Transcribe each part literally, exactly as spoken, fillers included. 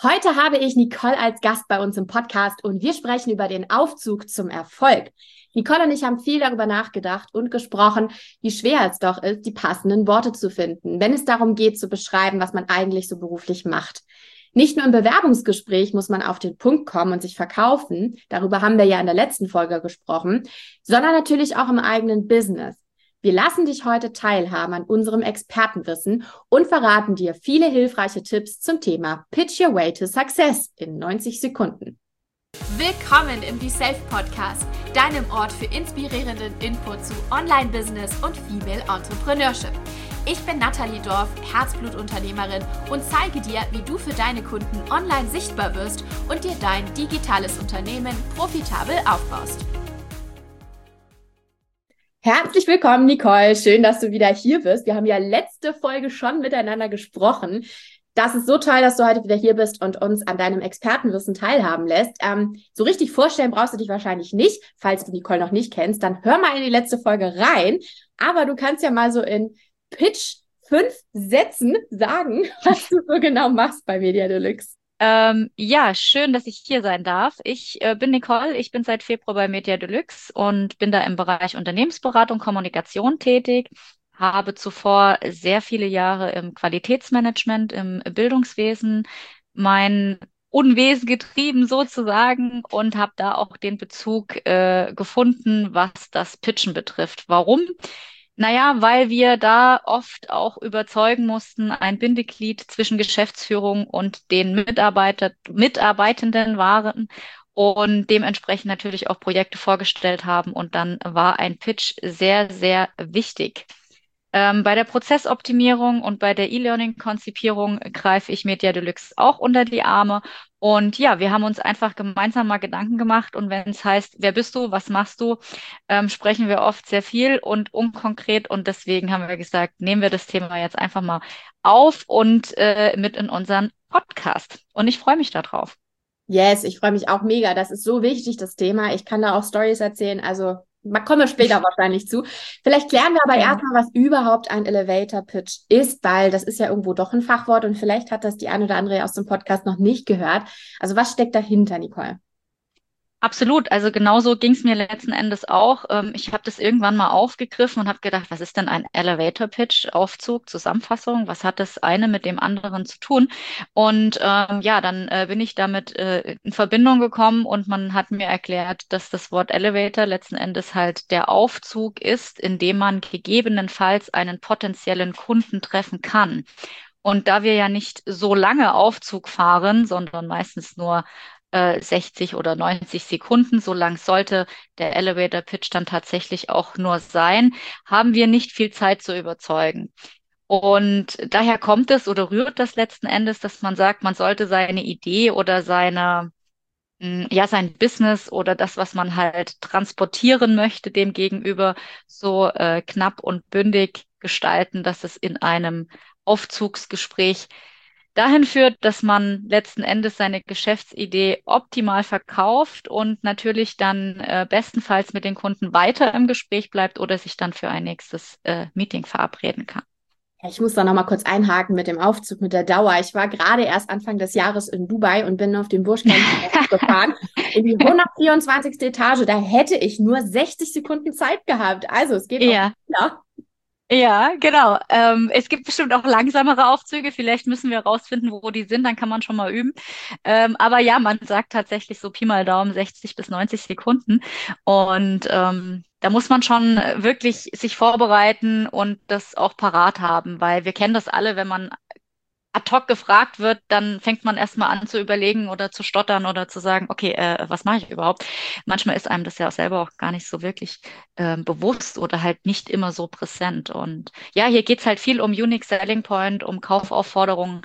Heute habe ich Nicole als Gast bei uns im Podcast und wir sprechen über den Aufzug zum Erfolg. Nicole und ich haben viel darüber nachgedacht und gesprochen, wie schwer es doch ist, die passenden Worte zu finden, wenn es darum geht, zu beschreiben, was man eigentlich so beruflich macht. Nicht nur im Bewerbungsgespräch muss man auf den Punkt kommen und sich verkaufen, darüber haben wir ja in der letzten Folge gesprochen, sondern natürlich auch im eigenen Business. Wir lassen dich heute teilhaben an unserem Expertenwissen und verraten dir viele hilfreiche Tipps zum Thema Pitch Your Way to Success in neunzig Sekunden. Willkommen im Be Self Podcast, deinem Ort für inspirierenden Input zu Online-Business und Female Entrepreneurship. Ich bin Nathalie Dorf, Herzblutunternehmerin und zeige dir, wie du für deine Kunden online sichtbar wirst und dir dein digitales Unternehmen profitabel aufbaust. Herzlich willkommen, Nicole. Schön, dass du wieder hier bist. Wir haben ja letzte Folge schon miteinander gesprochen. Das ist so toll, dass du heute wieder hier bist und uns an deinem Expertenwissen teilhaben lässt. Ähm, so richtig vorstellen brauchst du dich wahrscheinlich nicht. Falls du Nicole noch nicht kennst, dann hör mal in die letzte Folge rein. Aber du kannst ja mal so in Pitch fünf Sätzen sagen, was du so genau machst bei Media Deluxe. Ähm, ja, schön, dass ich hier sein darf. Ich äh, bin Nicole, ich bin seit Februar bei Media Deluxe und bin da im Bereich Unternehmensberatung, Kommunikation tätig, habe zuvor sehr viele Jahre im Qualitätsmanagement, im Bildungswesen mein Unwesen getrieben sozusagen und habe da auch den Bezug äh, gefunden, was das Pitchen betrifft. Warum? Naja, weil wir da oft auch überzeugen mussten, ein Bindeglied zwischen Geschäftsführung und den Mitarbeiter, Mitarbeitenden waren und dementsprechend natürlich auch Projekte vorgestellt haben. Und dann war ein Pitch sehr, sehr wichtig. Ähm, bei der Prozessoptimierung und bei der E-Learning-Konzipierung greife ich Media Deluxe auch unter die Arme. Und ja, wir haben uns einfach gemeinsam mal Gedanken gemacht. Und wenn es heißt, wer bist du, was machst du, ähm, sprechen wir oft sehr viel und unkonkret. Und deswegen haben wir gesagt, nehmen wir das Thema jetzt einfach mal auf und äh, mit in unseren Podcast. Und ich freue mich darauf. Yes, ich freue mich auch mega. Das ist so wichtig, das Thema. Ich kann da auch Stories erzählen. Also da kommen wir später wahrscheinlich zu. Vielleicht klären wir aber Ja. erstmal, was überhaupt ein Elevator Pitch ist, weil das ist ja irgendwo doch ein Fachwort und vielleicht hat das die eine oder andere aus dem Podcast noch nicht gehört. Also was steckt dahinter, Nicole? Absolut, also genauso ging es mir letzten Endes auch. Ähm, ich habe das irgendwann mal aufgegriffen und habe gedacht, was ist denn ein Elevator Pitch, Aufzug, Zusammenfassung? Was hat das eine mit dem anderen zu tun? Und ähm, ja, dann äh, bin ich damit äh, in Verbindung gekommen und man hat mir erklärt, dass das Wort Elevator letzten Endes halt der Aufzug ist, in dem man gegebenenfalls einen potenziellen Kunden treffen kann. Und da wir ja nicht so lange Aufzug fahren, sondern meistens nur sechzig oder neunzig Sekunden, so lang sollte der Elevator Pitch dann tatsächlich auch nur sein, haben wir nicht viel Zeit zu überzeugen. Und daher kommt es oder rührt das letzten Endes, dass man sagt, man sollte seine Idee oder seine, ja, sein Business oder das, was man halt transportieren möchte, dem Gegenüber so äh, knapp und bündig gestalten, dass es in einem Aufzugsgespräch dahin führt, dass man letzten Endes seine Geschäftsidee optimal verkauft und natürlich dann äh, bestenfalls mit den Kunden weiter im Gespräch bleibt oder sich dann für ein nächstes äh, Meeting verabreden kann. Ich muss da noch mal kurz einhaken mit dem Aufzug, mit der Dauer. Ich war gerade erst Anfang des Jahres in Dubai und bin auf den Burj Khalifa gefahren, in die hundertvierundzwanzigste Etage. Da hätte ich nur sechzig Sekunden Zeit gehabt. Also es geht Ja. auch schneller. Ja, genau. Ähm, es gibt bestimmt auch langsamere Aufzüge. Vielleicht müssen wir rausfinden, wo die sind. Dann kann man schon mal üben. Ähm, aber ja, man sagt tatsächlich so Pi mal Daumen sechzig bis neunzig Sekunden. Und ähm, da muss man schon wirklich sich vorbereiten und das auch parat haben, weil wir kennen das alle, wenn man ad hoc gefragt wird, dann fängt man erstmal an zu überlegen oder zu stottern oder zu sagen, okay, äh, was mache ich überhaupt? Manchmal ist einem das ja auch selber auch gar nicht so wirklich äh, bewusst oder halt nicht immer so präsent. Und ja, hier geht's halt viel um Unique Selling Point, um Kaufaufforderungen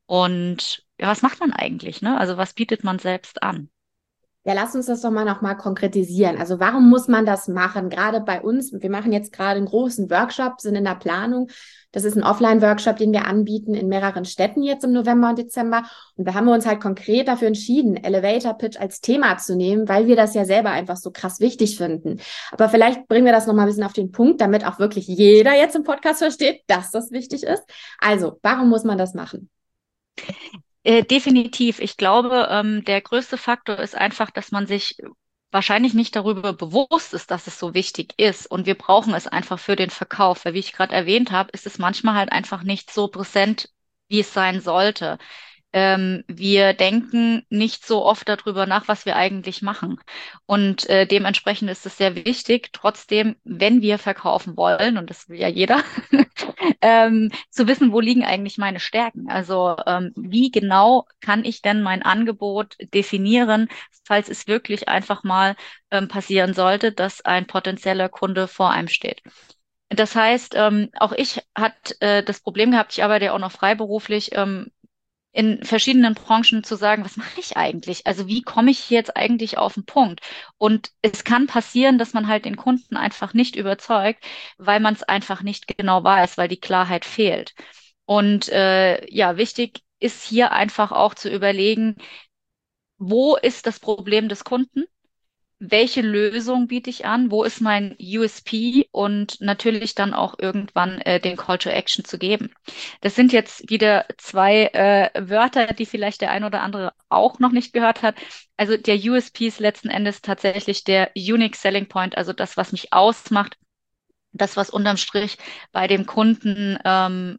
und ja, was macht man eigentlich, ne? Also was bietet man selbst an? Ja, lass uns das doch mal noch mal konkretisieren. Also warum muss man das machen? Gerade bei uns, wir machen jetzt gerade einen großen Workshop, sind in der Planung. Das ist ein Offline-Workshop, den wir anbieten in mehreren Städten jetzt im November und Dezember. Und da haben wir uns halt konkret dafür entschieden, Elevator Pitch als Thema zu nehmen, weil wir das ja selber einfach so krass wichtig finden. Aber vielleicht bringen wir das noch mal ein bisschen auf den Punkt, damit auch wirklich jeder jetzt im Podcast versteht, dass das wichtig ist. Also, warum muss man das machen? Äh, definitiv. Ich glaube, ähm, der größte Faktor ist einfach, dass man sich wahrscheinlich nicht darüber bewusst ist, dass es so wichtig ist. Und wir brauchen es einfach für den Verkauf. Weil, wie ich gerade erwähnt habe, ist es manchmal halt einfach nicht so präsent, wie es sein sollte. Ähm, wir denken nicht so oft darüber nach, was wir eigentlich machen. Und äh, dementsprechend ist es sehr wichtig, trotzdem, wenn wir verkaufen wollen, und das will ja jeder, ähm, zu wissen, wo liegen eigentlich meine Stärken. Also ähm, wie genau kann ich denn mein Angebot definieren, falls es wirklich einfach mal ähm, passieren sollte, dass ein potenzieller Kunde vor einem steht. Das heißt, ähm, auch ich hatte äh, das Problem gehabt, ich arbeite ja auch noch freiberuflich, ähm, in verschiedenen Branchen zu sagen, was mache ich eigentlich? Also wie komme ich jetzt eigentlich auf den Punkt? Und es kann passieren, dass man halt den Kunden einfach nicht überzeugt, weil man es einfach nicht genau weiß, weil die Klarheit fehlt. Und äh, ja, wichtig ist hier einfach auch zu überlegen, wo ist das Problem des Kunden? Welche Lösung biete ich an? Wo ist mein U S P? Und natürlich dann auch irgendwann äh, den Call to Action zu geben. Das sind jetzt wieder zwei äh, Wörter, die vielleicht der ein oder andere auch noch nicht gehört hat. Also der U S P ist letzten Endes tatsächlich der Unique Selling Point, also das, was mich ausmacht, das, was unterm Strich bei dem Kunden ähm,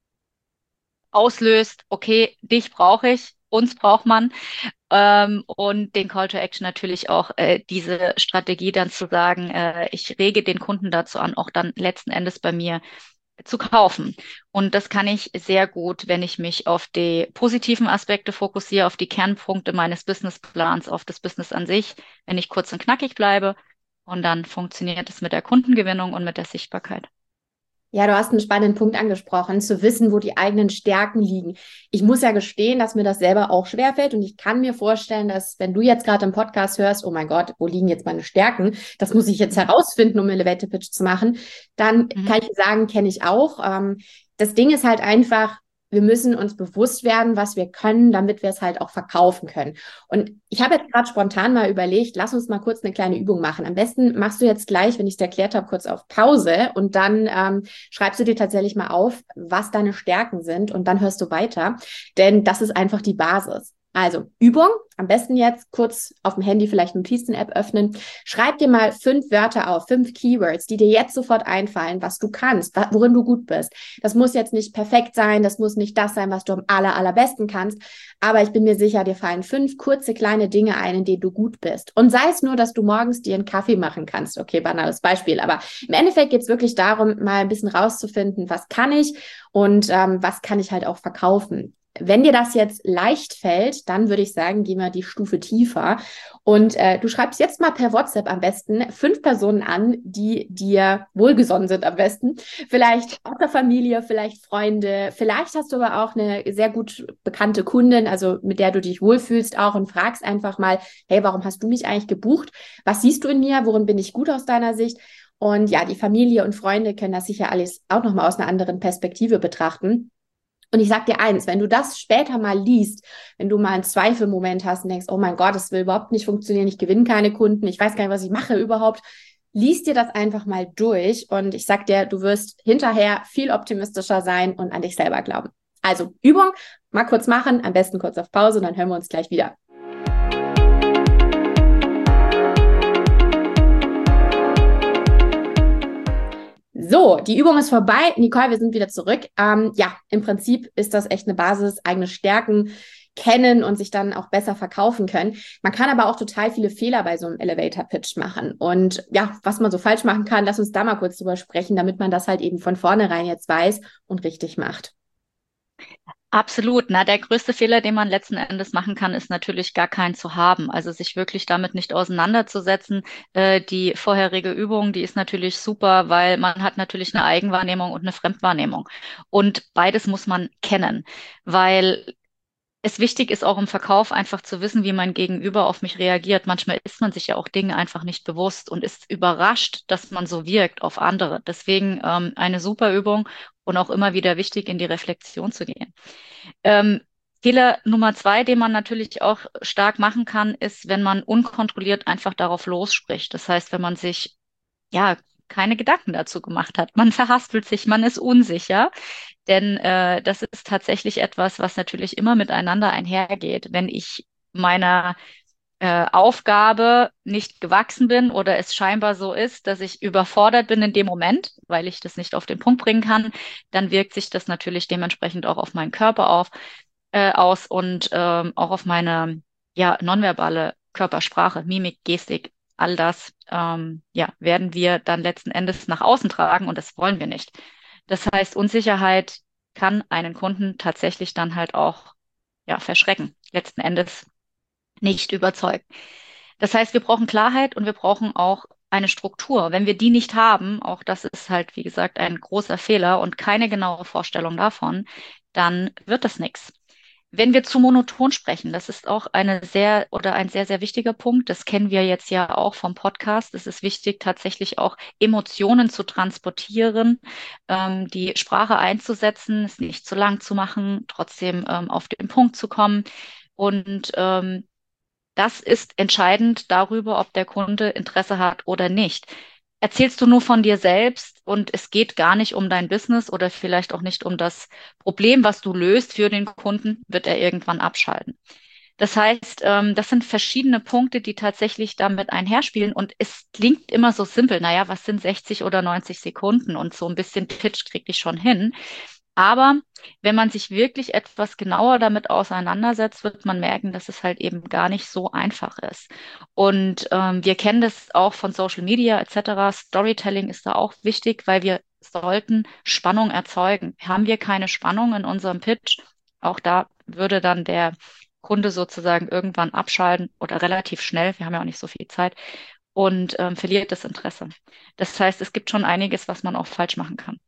auslöst, okay, dich brauche ich, uns braucht man. Ähm, und den Call to Action natürlich auch äh, diese Strategie dann zu sagen, äh, ich rege den Kunden dazu an, auch dann letzten Endes bei mir zu kaufen. Und das kann ich sehr gut, wenn ich mich auf die positiven Aspekte fokussiere, auf die Kernpunkte meines Businessplans, auf das Business an sich, wenn ich kurz und knackig bleibe. Und dann funktioniert es mit der Kundengewinnung und mit der Sichtbarkeit. Ja, du hast einen spannenden Punkt angesprochen, zu wissen, wo die eigenen Stärken liegen. Ich muss ja gestehen, dass mir das selber auch schwerfällt und ich kann mir vorstellen, dass wenn du jetzt gerade im Podcast hörst, oh mein Gott, wo liegen jetzt meine Stärken? Das muss ich jetzt herausfinden, um Elevator Pitch zu machen. Dann Mhm. kann ich sagen, kenne ich auch. Ähm, das Ding ist halt einfach, wir müssen uns bewusst werden, was wir können, damit wir es halt auch verkaufen können. Und ich habe jetzt gerade spontan mal überlegt, lass uns mal kurz eine kleine Übung machen. Am besten machst du jetzt gleich, wenn ich es erklärt habe, kurz auf Pause und dann ähm, schreibst du dir tatsächlich mal auf, was deine Stärken sind und dann hörst du weiter, denn das ist einfach die Basis. Also Übung, am besten jetzt kurz auf dem Handy vielleicht Notizen-App öffnen. Schreib dir mal fünf Wörter auf, fünf Keywords, die dir jetzt sofort einfallen, was du kannst, worin du gut bist. Das muss jetzt nicht perfekt sein, das muss nicht das sein, was du am aller, allerbesten kannst, aber ich bin mir sicher, dir fallen fünf kurze, kleine Dinge ein, in denen du gut bist. Und sei es nur, dass du morgens dir einen Kaffee machen kannst. Okay, banales Beispiel, aber im Endeffekt geht es wirklich darum, mal ein bisschen rauszufinden, was kann ich und ähm, was kann ich halt auch verkaufen. Wenn dir das jetzt leicht fällt, dann würde ich sagen, gehen wir die Stufe tiefer. Und äh, du schreibst jetzt mal per WhatsApp am besten fünf Personen an, die dir wohlgesonnen sind am besten. Vielleicht aus der Familie, vielleicht Freunde. Vielleicht hast du aber auch eine sehr gut bekannte Kundin, also mit der du dich wohlfühlst auch und fragst einfach mal, hey, warum hast du mich eigentlich gebucht? Was siehst du in mir? Worin bin ich gut aus deiner Sicht? Und ja, die Familie und Freunde können das sicher alles auch nochmal aus einer anderen Perspektive betrachten. Und ich sag dir eins, wenn du das später mal liest, wenn du mal einen Zweifelmoment hast und denkst, oh mein Gott, das will überhaupt nicht funktionieren, ich gewinne keine Kunden, ich weiß gar nicht, was ich mache überhaupt, liest dir das einfach mal durch und ich sag dir, du wirst hinterher viel optimistischer sein und an dich selber glauben. Also Übung, mal kurz machen, am besten kurz auf Pause und dann hören wir uns gleich wieder. So, die Übung ist vorbei. Nicole, wir sind wieder zurück. Ähm, ja, im Prinzip ist das echt eine Basis, eigene Stärken kennen und sich dann auch besser verkaufen können. Man kann aber auch total viele Fehler bei so einem Elevator-Pitch machen. Und ja, was man so falsch machen kann, lass uns da mal kurz drüber sprechen, damit man das halt eben von vornherein jetzt weiß und richtig macht. Absolut. Na, der größte Fehler, den man letzten Endes machen kann, ist natürlich gar keinen zu haben. Also sich wirklich damit nicht auseinanderzusetzen. Äh, die vorherige Übung, die ist natürlich super, weil man hat natürlich eine Eigenwahrnehmung und eine Fremdwahrnehmung. Und beides muss man kennen, weil es wichtig ist auch im Verkauf einfach zu wissen, wie mein Gegenüber auf mich reagiert. Manchmal ist man sich ja auch Dinge einfach nicht bewusst und ist überrascht, dass man so wirkt auf andere. Deswegen ähm, eine super Übung und auch immer wieder wichtig, in die Reflexion zu gehen. Ähm, Fehler Nummer zwei, den man natürlich auch stark machen kann, ist, wenn man unkontrolliert einfach darauf losspricht. Das heißt, wenn man sich ja keine Gedanken dazu gemacht hat. Man verhaspelt sich, man ist unsicher. Denn äh, das ist tatsächlich etwas, was natürlich immer miteinander einhergeht. Wenn ich meiner äh, Aufgabe nicht gewachsen bin oder es scheinbar so ist, dass ich überfordert bin in dem Moment, weil ich das nicht auf den Punkt bringen kann, dann wirkt sich das natürlich dementsprechend auch auf meinen Körper auf, äh, aus und ähm, auch auf meine ja, nonverbale Körpersprache, Mimik, Gestik, all das ähm, ja, werden wir dann letzten Endes nach außen tragen und das wollen wir nicht. Das heißt, Unsicherheit kann einen Kunden tatsächlich dann halt auch ja, verschrecken. Letzten Endes nicht überzeugt. Das heißt, wir brauchen Klarheit und wir brauchen auch eine Struktur. Wenn wir die nicht haben, auch das ist halt, wie gesagt, ein großer Fehler und keine genaue Vorstellung davon, dann wird das nichts. Wenn wir zu monoton sprechen, das ist auch eine sehr oder ein sehr, sehr wichtiger Punkt. Das kennen wir jetzt ja auch vom Podcast. Es ist wichtig, tatsächlich auch Emotionen zu transportieren, ähm, die Sprache einzusetzen, es nicht zu lang zu machen, trotzdem ähm, auf den Punkt zu kommen. Und ähm, das ist entscheidend darüber, ob der Kunde Interesse hat oder nicht. Erzählst du nur von dir selbst und es geht gar nicht um dein Business oder vielleicht auch nicht um das Problem, was du löst für den Kunden, wird er irgendwann abschalten. Das heißt, ähm, das sind verschiedene Punkte, die tatsächlich damit einherspielen und es klingt immer so simpel. Naja, was sind sechzig oder neunzig Sekunden und so ein bisschen Pitch kriege ich schon hin. Aber wenn man sich wirklich etwas genauer damit auseinandersetzt, wird man merken, dass es halt eben gar nicht so einfach ist. Und ähm, wir kennen das auch von Social Media et cetera. Storytelling ist da auch wichtig, weil wir sollten Spannung erzeugen. Haben wir keine Spannung in unserem Pitch, auch da würde dann der Kunde sozusagen irgendwann abschalten oder relativ schnell, wir haben ja auch nicht so viel Zeit, und ähm, verliert das Interesse. Das heißt, es gibt schon einiges, was man auch falsch machen kann.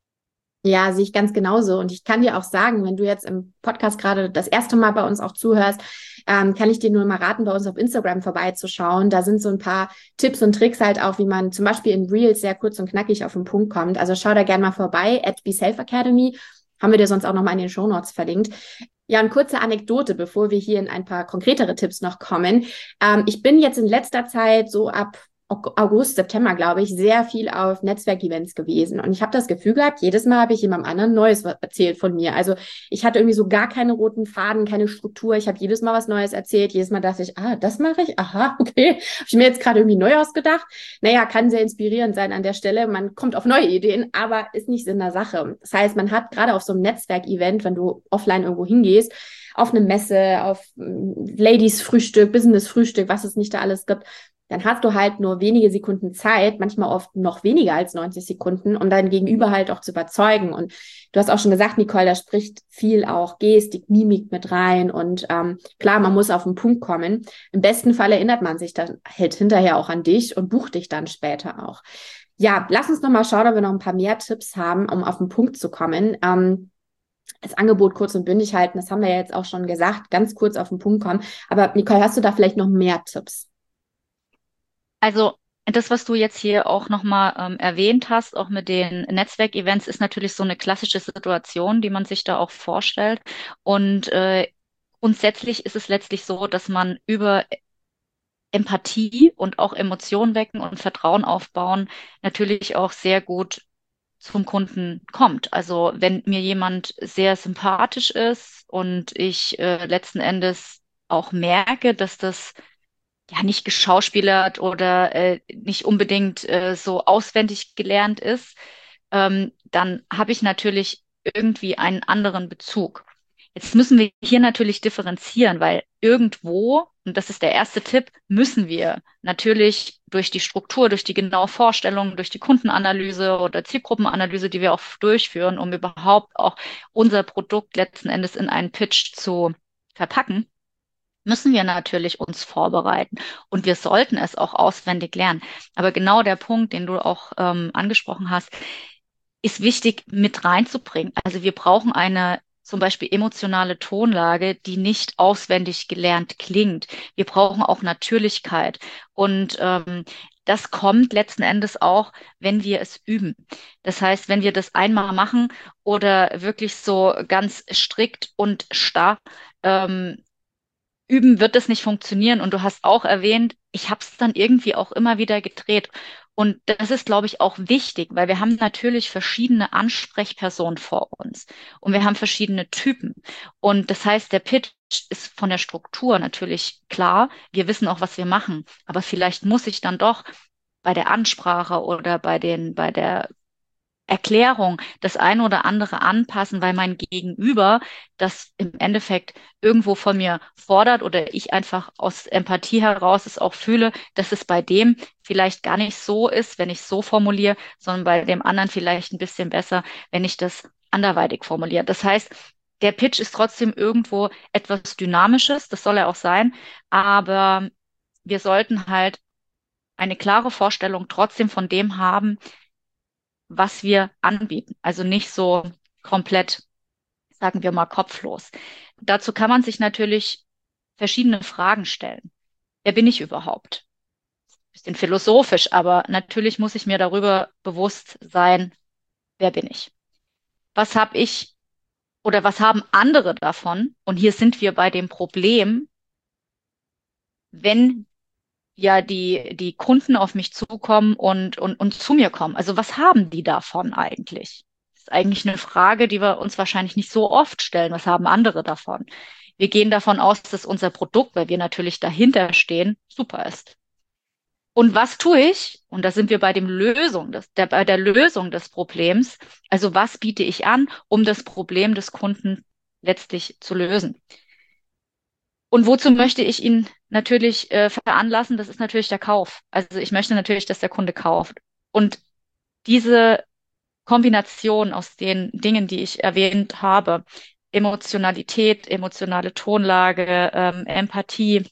Ja, sehe ich ganz genauso. Und ich kann dir auch sagen, wenn du jetzt im Podcast gerade das erste Mal bei uns auch zuhörst, ähm, kann ich dir nur mal raten, bei uns auf Instagram vorbeizuschauen. Da sind so ein paar Tipps und Tricks halt auch, wie man zum Beispiel in Reels sehr kurz und knackig auf den Punkt kommt. Also schau da gerne mal vorbei, at Be Self Academy. Haben wir dir sonst auch nochmal in den Shownotes verlinkt. Ja, eine kurze Anekdote, bevor wir hier in ein paar konkretere Tipps noch kommen. Ähm, ich bin jetzt in letzter Zeit so ab August, September, glaube ich, sehr viel auf Netzwerkevents gewesen. Und ich habe das Gefühl gehabt, jedes Mal habe ich jemandem anderen Neues erzählt von mir. Also ich hatte irgendwie so gar keine roten Faden, keine Struktur. Ich habe jedes Mal was Neues erzählt. Jedes Mal dachte ich, ah, das mache ich. Aha, okay. Habe ich mir jetzt gerade irgendwie neu ausgedacht. Naja, kann sehr inspirierend sein an der Stelle. Man kommt auf neue Ideen, aber ist nicht Sinn der Sache. Das heißt, man hat gerade auf so einem Netzwerkevent, wenn du offline irgendwo hingehst, auf eine Messe, auf Ladies-Frühstück, Business-Frühstück, was es nicht da alles gibt, dann hast du halt nur wenige Sekunden Zeit, manchmal oft noch weniger als neunzig Sekunden, um dein Gegenüber halt auch zu überzeugen. Und du hast auch schon gesagt, Nicole, da spricht viel auch Gestik, Mimik mit rein. Und ähm, klar, man muss auf den Punkt kommen. Im besten Fall erinnert man sich dann halt hinterher auch an dich und bucht dich dann später auch. Ja, lass uns nochmal schauen, ob wir noch ein paar mehr Tipps haben, um auf den Punkt zu kommen. Ähm, das Angebot kurz und bündig halten, das haben wir ja jetzt auch schon gesagt, ganz kurz auf den Punkt kommen. Aber Nicole, hast du da vielleicht noch mehr Tipps? Also das, was du jetzt hier auch nochmal ähm, erwähnt hast, auch mit den Netzwerkevents, ist natürlich so eine klassische Situation, die man sich da auch vorstellt. Und äh, grundsätzlich ist es letztlich so, dass man über Empathie und auch Emotionen wecken und Vertrauen aufbauen natürlich auch sehr gut zum Kunden kommt. Also wenn mir jemand sehr sympathisch ist und ich äh, letzten Endes auch merke, dass das ja nicht geschauspielert oder äh, nicht unbedingt äh, so auswendig gelernt ist, ähm, dann habe ich natürlich irgendwie einen anderen Bezug. Jetzt müssen wir hier natürlich differenzieren, weil irgendwo, und das ist der erste Tipp, müssen wir natürlich durch die Struktur, durch die genaue Vorstellung, durch die Kundenanalyse oder Zielgruppenanalyse, die wir auch durchführen, um überhaupt auch unser Produkt letzten Endes in einen Pitch zu verpacken, müssen wir natürlich uns vorbereiten und wir sollten es auch auswendig lernen. Aber genau der Punkt, den du auch ähm, angesprochen hast, ist wichtig mit reinzubringen. Also wir brauchen eine zum Beispiel emotionale Tonlage, die nicht auswendig gelernt klingt. Wir brauchen auch Natürlichkeit und ähm, das kommt letzten Endes auch, wenn wir es üben. Das heißt, wenn wir das einmal machen oder wirklich so ganz strikt und starr ähm, üben, wird es nicht funktionieren. Und du hast auch erwähnt, ich habe es dann irgendwie auch immer wieder gedreht. Und das ist, glaube ich, auch wichtig, weil wir haben natürlich verschiedene Ansprechpersonen vor uns und wir haben verschiedene Typen. Und das heißt, der Pitch ist von der Struktur natürlich klar. Wir wissen auch, was wir machen. Aber vielleicht muss ich dann doch bei der Ansprache oder bei den, bei der Erklärung das eine oder andere anpassen, weil mein Gegenüber das im Endeffekt irgendwo von mir fordert oder ich einfach aus Empathie heraus es auch fühle, dass es bei dem vielleicht gar nicht so ist, wenn ich es so formuliere, sondern bei dem anderen vielleicht ein bisschen besser, wenn ich das anderweitig formuliere. Das heißt, der Pitch ist trotzdem irgendwo etwas Dynamisches, das soll er auch sein, aber wir sollten halt eine klare Vorstellung trotzdem von dem haben, was wir anbieten. Also nicht so komplett, sagen wir mal, kopflos. Dazu kann man sich natürlich verschiedene Fragen stellen. Wer bin ich überhaupt? Bisschen philosophisch, aber natürlich muss ich mir darüber bewusst sein, wer bin ich? Was habe ich oder was haben andere davon? Und hier sind wir bei dem Problem, wenn ja die, die Kunden auf mich zukommen und, und, und zu mir kommen. Also was haben die davon eigentlich? Das ist eigentlich eine Frage, die wir uns wahrscheinlich nicht so oft stellen. Was haben andere davon? Wir gehen davon aus, dass unser Produkt, weil wir natürlich dahinter stehen, super ist. Und was tue ich? Und da sind wir bei dem Lösung, des, der, bei der Lösung des Problems. Also was biete ich an, um das Problem des Kunden letztlich zu lösen? Und wozu möchte ich ihn natürlich äh, veranlassen? Das ist natürlich der Kauf. Also ich möchte natürlich, dass der Kunde kauft. Und diese Kombination aus den Dingen, die ich erwähnt habe, Emotionalität, emotionale Tonlage, ähm, Empathie,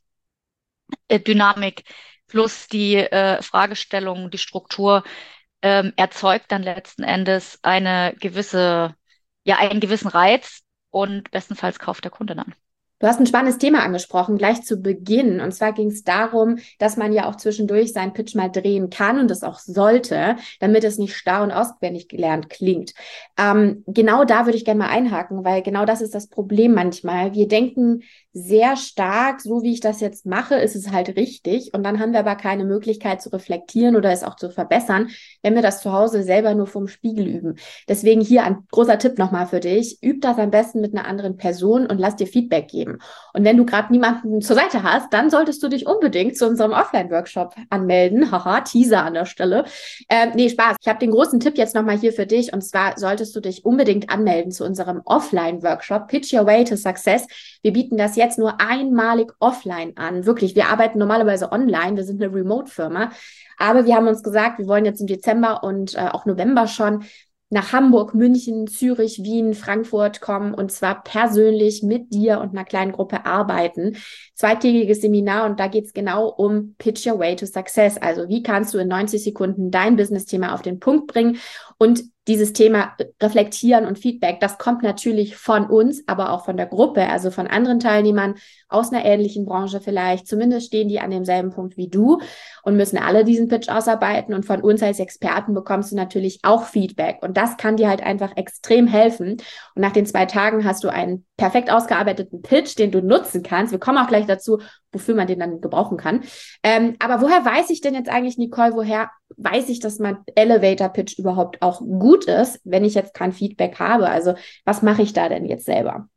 äh, Dynamik plus die äh, Fragestellung, die Struktur, ähm, erzeugt dann letzten Endes eine gewisse, ja, einen gewissen Reiz und bestenfalls kauft der Kunde dann. Du hast ein spannendes Thema angesprochen, gleich zu Beginn. Und zwar ging es darum, dass man ja auch zwischendurch seinen Pitch mal drehen kann und das auch sollte, damit es nicht starr und auswendig gelernt klingt. Ähm, genau da würde ich gerne mal einhaken, weil genau das ist das Problem manchmal. Wir denken sehr stark, so wie ich das jetzt mache, ist es halt richtig. Und dann haben wir aber keine Möglichkeit zu reflektieren oder es auch zu verbessern, wenn wir das zu Hause selber nur vom Spiegel üben. Deswegen hier ein großer Tipp nochmal für dich. Üb das am besten mit einer anderen Person und lass dir Feedback geben. Und wenn du gerade niemanden zur Seite hast, dann solltest du dich unbedingt zu unserem Offline-Workshop anmelden. Haha, Teaser an der Stelle. Ähm, nee, Spaß. Ich habe den großen Tipp jetzt nochmal hier für dich. Und zwar solltest du dich unbedingt anmelden zu unserem Offline-Workshop Pitch Your Way to Success. Wir bieten das jetzt nur einmalig offline an. Wirklich, wir arbeiten normalerweise online. Wir sind eine Remote-Firma. Aber wir haben uns gesagt, wir wollen jetzt im Dezember und äh, auch November schon nach Hamburg, München, Zürich, Wien, Frankfurt kommen und zwar persönlich mit dir und einer kleinen Gruppe arbeiten. Zweitägiges Seminar und da geht es genau um Pitch Your Way to Success. Also wie kannst du in neunzig Sekunden dein Business-Thema auf den Punkt bringen und dieses Thema reflektieren und Feedback, das kommt natürlich von uns, aber auch von der Gruppe, also von anderen Teilnehmern aus einer ähnlichen Branche vielleicht. Zumindest stehen die an demselben Punkt wie du und müssen alle diesen Pitch ausarbeiten. Und von uns als Experten bekommst du natürlich auch Feedback. Und das kann dir halt einfach extrem helfen. Und nach den zwei Tagen hast du einen perfekt ausgearbeiteten Pitch, den du nutzen kannst. Wir kommen auch gleich dazu, wofür man den dann gebrauchen kann. Ähm, aber woher weiß ich denn jetzt eigentlich, Nicole, woher weiß ich, dass mein Elevator-Pitch überhaupt auch gut ist, wenn ich jetzt kein Feedback habe? Also was mache ich da denn jetzt selber?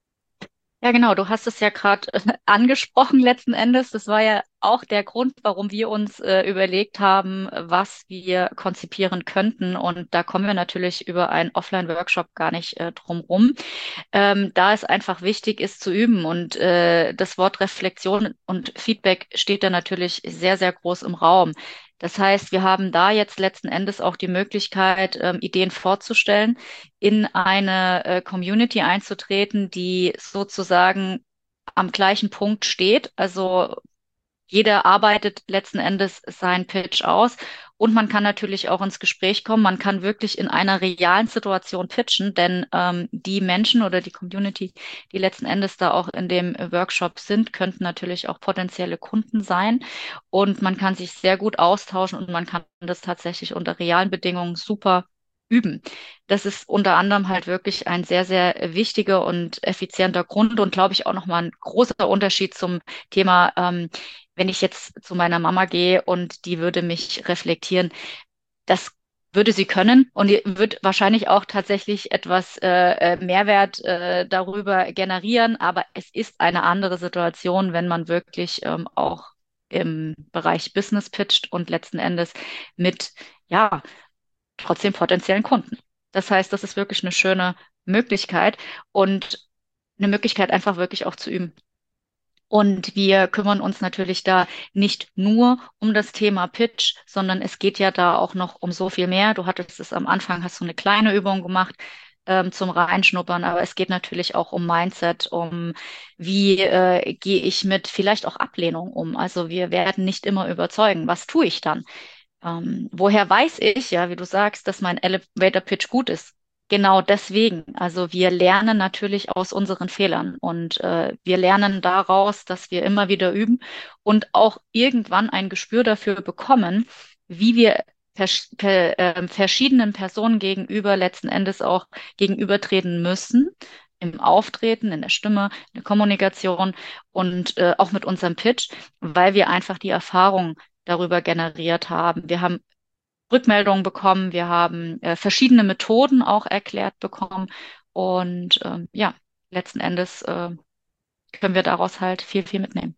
Ja, genau. Du hast es ja gerade äh, angesprochen letzten Endes. Das war ja auch der Grund, warum wir uns äh, überlegt haben, was wir konzipieren könnten. Und da kommen wir natürlich über einen Offline-Workshop gar nicht äh, drum rum. Ähm, da es einfach wichtig ist zu üben. Und äh, das Wort Reflexion und Feedback steht da natürlich sehr, sehr groß im Raum. Das heißt, wir haben da jetzt letzten Endes auch die Möglichkeit, ähm, Ideen vorzustellen, in eine äh, Community einzutreten, die sozusagen am gleichen Punkt steht. Also jeder arbeitet letzten Endes seinen Pitch aus und man kann natürlich auch ins Gespräch kommen. Man kann wirklich in einer realen Situation pitchen, denn ähm, die Menschen oder die Community, die letzten Endes da auch in dem Workshop sind, könnten natürlich auch potenzielle Kunden sein und man kann sich sehr gut austauschen und man kann das tatsächlich unter realen Bedingungen super üben. Das ist unter anderem halt wirklich ein sehr, sehr wichtiger und effizienter Grund und glaube ich auch nochmal ein großer Unterschied zum Thema, ähm, wenn ich jetzt zu meiner Mama gehe und die würde mich reflektieren, das würde sie können und die wird wahrscheinlich auch tatsächlich etwas äh, äh, Mehrwert äh, darüber generieren, aber es ist eine andere Situation, wenn man wirklich ähm, auch im Bereich Business pitcht und letzten Endes mit, ja, trotzdem potenziellen Kunden. Das heißt, das ist wirklich eine schöne Möglichkeit und eine Möglichkeit einfach wirklich auch zu üben. Und wir kümmern uns natürlich da nicht nur um das Thema Pitch, sondern es geht ja da auch noch um so viel mehr. Du hattest es am Anfang, hast du eine kleine Übung gemacht ähm, zum Reinschnuppern, aber es geht natürlich auch um Mindset, um wie äh, gehe ich mit vielleicht auch Ablehnung um. Also wir werden nicht immer überzeugen. Was tue ich dann? Ähm, woher weiß ich, ja, wie du sagst, dass mein Elevator Pitch gut ist? Genau deswegen. Also wir lernen natürlich aus unseren Fehlern und äh, wir lernen daraus, dass wir immer wieder üben und auch irgendwann ein Gespür dafür bekommen, wie wir vers per, äh, verschiedenen Personen gegenüber letzten Endes auch gegenübertreten müssen. Im Auftreten, in der Stimme, in der Kommunikation und äh, auch mit unserem Pitch, weil wir einfach die Erfahrung darüber generiert haben. Wir haben Rückmeldungen bekommen, wir haben äh, verschiedene Methoden auch erklärt bekommen und ähm, ja, letzten Endes äh, können wir daraus halt viel, viel mitnehmen.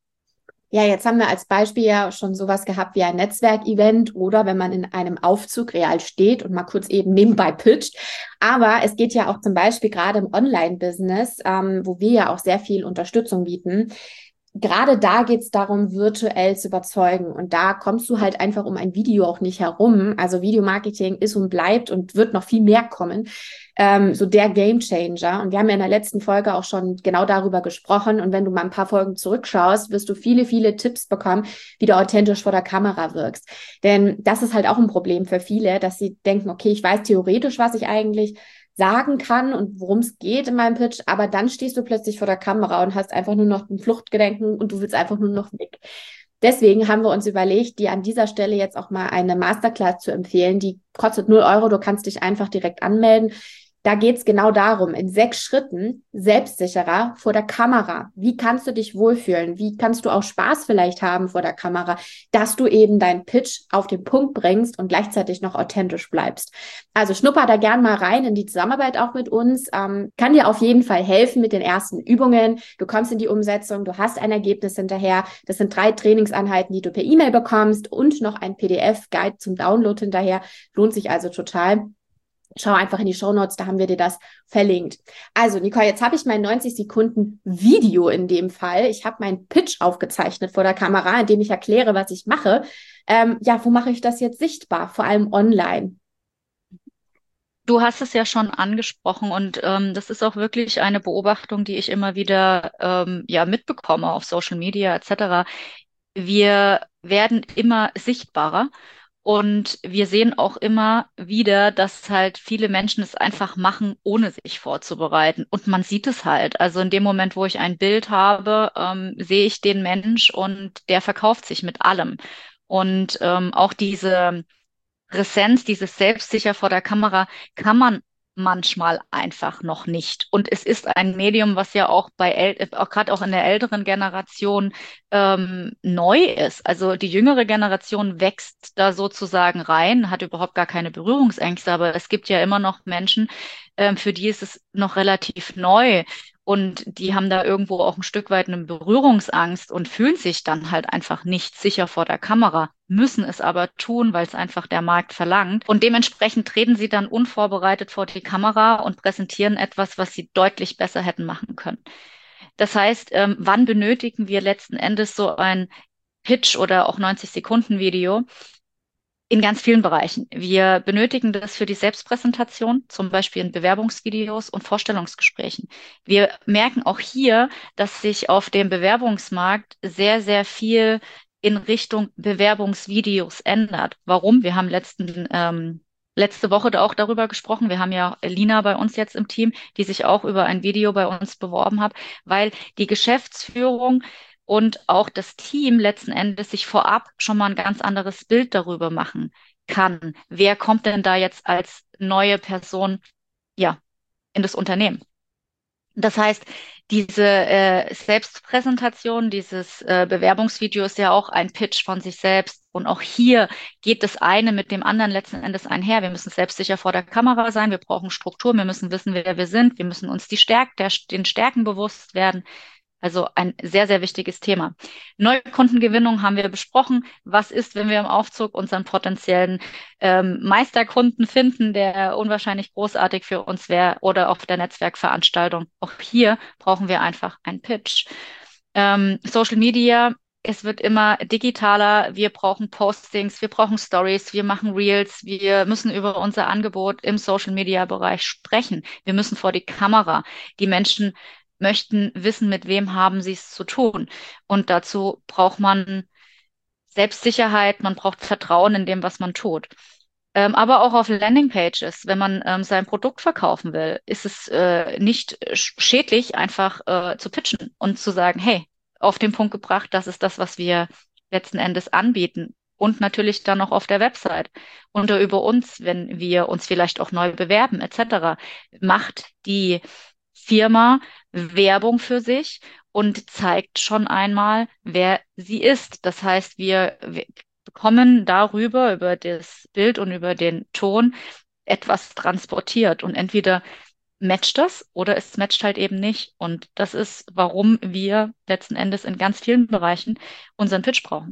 Ja, jetzt haben wir als Beispiel ja schon sowas gehabt wie ein Netzwerkevent oder wenn man in einem Aufzug real steht und mal kurz eben nebenbei pitcht. Aber es geht ja auch zum Beispiel gerade im Online-Business, ähm, wo wir ja auch sehr viel Unterstützung bieten. Gerade da geht es darum, virtuell zu überzeugen. Und da kommst du halt einfach um ein Video auch nicht herum. Also Videomarketing ist und bleibt und wird noch viel mehr kommen. Ähm, so der Gamechanger. Und wir haben ja in der letzten Folge auch schon genau darüber gesprochen. Und wenn du mal ein paar Folgen zurückschaust, wirst du viele, viele Tipps bekommen, wie du authentisch vor der Kamera wirkst. Denn das ist halt auch ein Problem für viele, dass sie denken, okay, ich weiß theoretisch, was ich eigentlich sagen kann und worum es geht in meinem Pitch, aber dann stehst du plötzlich vor der Kamera und hast einfach nur noch ein Fluchtgedenken und du willst einfach nur noch weg. Deswegen haben wir uns überlegt, dir an dieser Stelle jetzt auch mal eine Masterclass zu empfehlen. Die kostet null Euro, du kannst dich einfach direkt anmelden. Da geht es genau darum, in sechs Schritten selbstsicherer vor der Kamera. Wie kannst du dich wohlfühlen? Wie kannst du auch Spaß vielleicht haben vor der Kamera, dass du eben deinen Pitch auf den Punkt bringst und gleichzeitig noch authentisch bleibst? Also schnupper da gern mal rein in die Zusammenarbeit auch mit uns. Ähm, kann dir auf jeden Fall helfen mit den ersten Übungen. Du kommst in die Umsetzung, du hast ein Ergebnis hinterher. Das sind drei Trainingseinheiten, die du per E-Mail bekommst und noch ein P D F-Guide zum Download hinterher. Lohnt sich also total. Schau einfach in die Shownotes, da haben wir dir das verlinkt. Also Nicole, jetzt habe ich mein neunzig Sekunden Video in dem Fall. Ich habe meinen Pitch aufgezeichnet vor der Kamera, in dem ich erkläre, was ich mache. Ähm, ja, wo mache ich das jetzt sichtbar? Vor allem online. Du hast es ja schon angesprochen und ähm, das ist auch wirklich eine Beobachtung, die ich immer wieder ähm, ja mitbekomme auf Social Media et cetera. Wir werden immer sichtbarer. Und wir sehen auch immer wieder, dass halt viele Menschen es einfach machen, ohne sich vorzubereiten. Und man sieht es halt. Also in dem Moment, wo ich ein Bild habe, ähm, sehe ich den Mensch und der verkauft sich mit allem. Und ähm, auch diese Präsenz, dieses Selbstsicher vor der Kamera kann man manchmal einfach noch nicht. Und es ist ein Medium, was ja auch bei äl auch gerade auch in der älteren Generation ähm, neu ist. Also die jüngere Generation wächst da sozusagen rein, hat überhaupt gar keine Berührungsängste, aber es gibt ja immer noch Menschen, ähm, für die ist es noch relativ neu. Und die haben da irgendwo auch ein Stück weit eine Berührungsangst und fühlen sich dann halt einfach nicht sicher vor der Kamera, müssen es aber tun, weil es einfach der Markt verlangt. Und dementsprechend treten sie dann unvorbereitet vor die Kamera und präsentieren etwas, was sie deutlich besser hätten machen können. Das heißt, ähm, wann benötigen wir letzten Endes so ein Pitch oder auch neunzig Sekunden Video? In ganz vielen Bereichen. Wir benötigen das für die Selbstpräsentation, zum Beispiel in Bewerbungsvideos und Vorstellungsgesprächen. Wir merken auch hier, dass sich auf dem Bewerbungsmarkt sehr, sehr viel in Richtung Bewerbungsvideos ändert. Warum? Wir haben letzten, ähm, letzte Woche da auch darüber gesprochen. Wir haben ja Lina bei uns jetzt im Team, die sich auch über ein Video bei uns beworben hat, weil die Geschäftsführung und auch das Team letzten Endes sich vorab schon mal ein ganz anderes Bild darüber machen kann. Wer kommt denn da jetzt als neue Person, ja, in das Unternehmen? Das heißt, diese äh, Selbstpräsentation, dieses äh, Bewerbungsvideo ist ja auch ein Pitch von sich selbst. Und auch hier geht das eine mit dem anderen letzten Endes einher. Wir müssen selbstsicher vor der Kamera sein. Wir brauchen Struktur. Wir müssen wissen, wer wir sind. Wir müssen uns die Stärk der, den Stärken bewusst werden. Also ein sehr, sehr wichtiges Thema. Neukundengewinnung haben wir besprochen. Was ist, wenn wir im Aufzug unseren potenziellen ähm, Meisterkunden finden, der unwahrscheinlich großartig für uns wäre, oder auf der Netzwerkveranstaltung? Auch hier brauchen wir einfach einen Pitch. Ähm, Social Media, es wird immer digitaler. Wir brauchen Postings, wir brauchen Stories, wir machen Reels. Wir müssen über unser Angebot im Social Media Bereich sprechen. Wir müssen vor die Kamera. Die Menschen möchten wissen, mit wem haben sie es zu tun. Und dazu braucht man Selbstsicherheit, man braucht Vertrauen in dem, was man tut. Ähm, aber auch auf Landingpages, wenn man ähm, sein Produkt verkaufen will, ist es äh, nicht schädlich, einfach äh, zu pitchen und zu sagen, hey, auf den Punkt gebracht, das ist das, was wir letzten Endes anbieten. Und natürlich dann auch auf der Website. Unter über uns, wenn wir uns vielleicht auch neu bewerben, et cetera, macht die Firma Werbung für sich und zeigt schon einmal, wer sie ist. Das heißt, wir, wir bekommen darüber, über das Bild und über den Ton etwas transportiert und entweder matcht das oder es matcht halt eben nicht. Und das ist, warum wir letzten Endes in ganz vielen Bereichen unseren Pitch brauchen.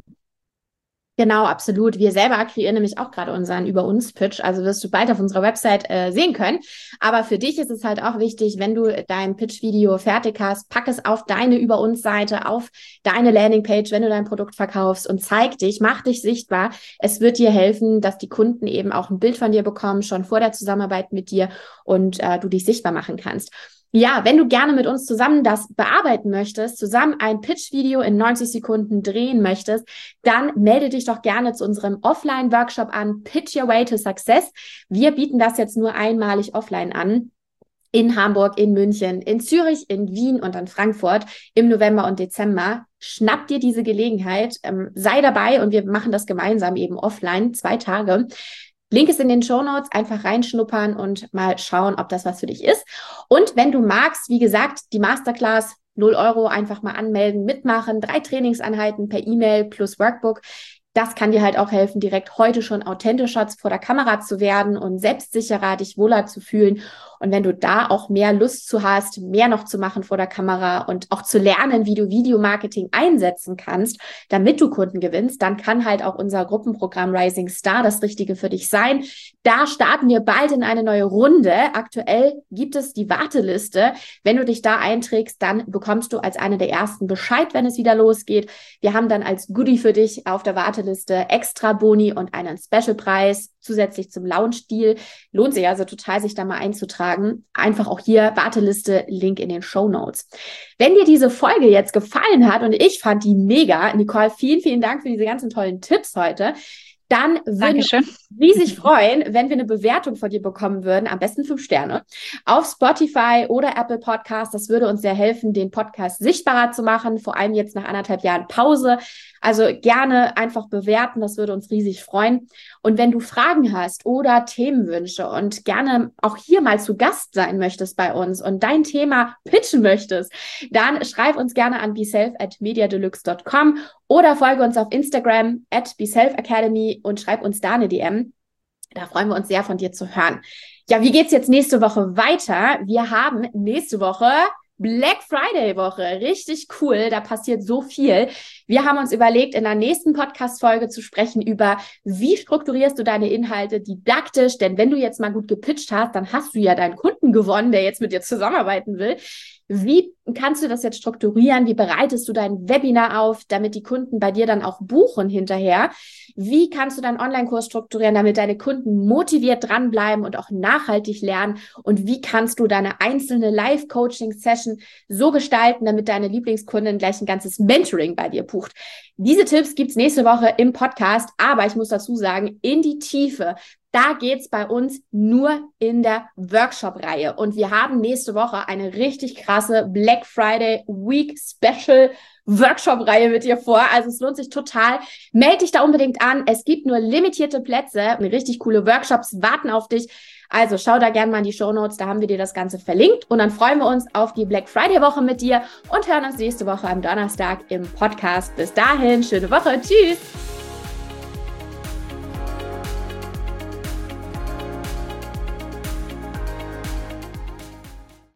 Genau, absolut. Wir selber kreieren nämlich auch gerade unseren Über-uns-Pitch, also wirst du bald auf unserer Website äh, sehen können. Aber für dich ist es halt auch wichtig, wenn du dein Pitch-Video fertig hast, pack es auf deine Über-uns-Seite, auf deine Landingpage, wenn du dein Produkt verkaufst und zeig dich, mach dich sichtbar. Es wird dir helfen, dass die Kunden eben auch ein Bild von dir bekommen, schon vor der Zusammenarbeit mit dir und äh, du dich sichtbar machen kannst. Ja, wenn du gerne mit uns zusammen das bearbeiten möchtest, zusammen ein Pitch-Video in neunzig Sekunden drehen möchtest, dann melde dich doch gerne zu unserem Offline-Workshop an, Pitch Your Way to Success. Wir bieten das jetzt nur einmalig offline an. In Hamburg, in München, in Zürich, in Wien und in Frankfurt im November und Dezember. Schnapp dir diese Gelegenheit, ähm, sei dabei und wir machen das gemeinsam eben offline, zwei Tage. Link ist in den Shownotes, einfach reinschnuppern und mal schauen, ob das was für dich ist. Und wenn du magst, wie gesagt, die Masterclass, null Euro, einfach mal anmelden, mitmachen, drei Trainingseinheiten per E-Mail plus Workbook. Das kann dir halt auch helfen, direkt heute schon authentischer vor der Kamera zu werden und selbstsicherer, dich wohler zu fühlen. Und wenn du da auch mehr Lust zu hast, mehr noch zu machen vor der Kamera und auch zu lernen, wie du Videomarketing einsetzen kannst, damit du Kunden gewinnst, dann kann halt auch unser Gruppenprogramm Rising Star das Richtige für dich sein. Da starten wir bald in eine neue Runde. Aktuell gibt es die Warteliste. Wenn du dich da einträgst, dann bekommst du als eine der ersten Bescheid, wenn es wieder losgeht. Wir haben dann als Goodie für dich auf der Warteliste extra Boni und einen Specialpreis zusätzlich zum Lounge-Deal. Lohnt sich also total, sich da mal einzutragen. Einfach auch hier Warteliste, Link in den Shownotes. Wenn dir diese Folge jetzt gefallen hat und ich fand die mega, Nicole, vielen, vielen Dank für diese ganzen tollen Tipps heute. Dann würden wir uns riesig freuen, wenn wir eine Bewertung von dir bekommen würden, am besten fünf Sterne, auf Spotify oder Apple Podcast. Das würde uns sehr helfen, den Podcast sichtbarer zu machen, vor allem jetzt nach anderthalb Jahren Pause. Also gerne einfach bewerten, das würde uns riesig freuen. Und wenn du Fragen hast oder Themenwünsche und gerne auch hier mal zu Gast sein möchtest bei uns und dein Thema pitchen möchtest, dann schreib uns gerne an beself at mediadeluxe dot com oder folge uns auf Instagram at beselfacademy und schreib uns da eine D M. Da freuen wir uns sehr, von dir zu hören. Ja, wie geht's jetzt nächste Woche weiter? Wir haben nächste Woche Black Friday Woche. Richtig cool. Da passiert so viel. Wir haben uns überlegt, in der nächsten Podcast-Folge zu sprechen über, wie strukturierst du deine Inhalte didaktisch? Denn wenn du jetzt mal gut gepitcht hast, dann hast du ja deinen Kunden gewonnen, der jetzt mit dir zusammenarbeiten will. Wie kannst du das jetzt strukturieren? Wie bereitest du dein Webinar auf, damit die Kunden bei dir dann auch buchen hinterher? Wie kannst du deinen Online-Kurs strukturieren, damit deine Kunden motiviert dranbleiben und auch nachhaltig lernen? Und wie kannst du deine einzelne Live-Coaching-Session so gestalten, damit deine Lieblingskundin gleich ein ganzes Mentoring bei dir bucht? Diese Tipps gibt's nächste Woche im Podcast, aber ich muss dazu sagen, in die Tiefe. Da geht's bei uns nur in der Workshop-Reihe. Und wir haben nächste Woche eine richtig krasse Black Friday Week Special Workshop-Reihe mit dir vor. Also es lohnt sich total. Meld dich da unbedingt an. Es gibt nur limitierte Plätze. Richtig coole Workshops warten auf dich. Also schau da gerne mal in die Shownotes, da haben wir dir das Ganze verlinkt. Und dann freuen wir uns auf die Black Friday-Woche mit dir und hören uns nächste Woche am Donnerstag im Podcast. Bis dahin, schöne Woche. Tschüss.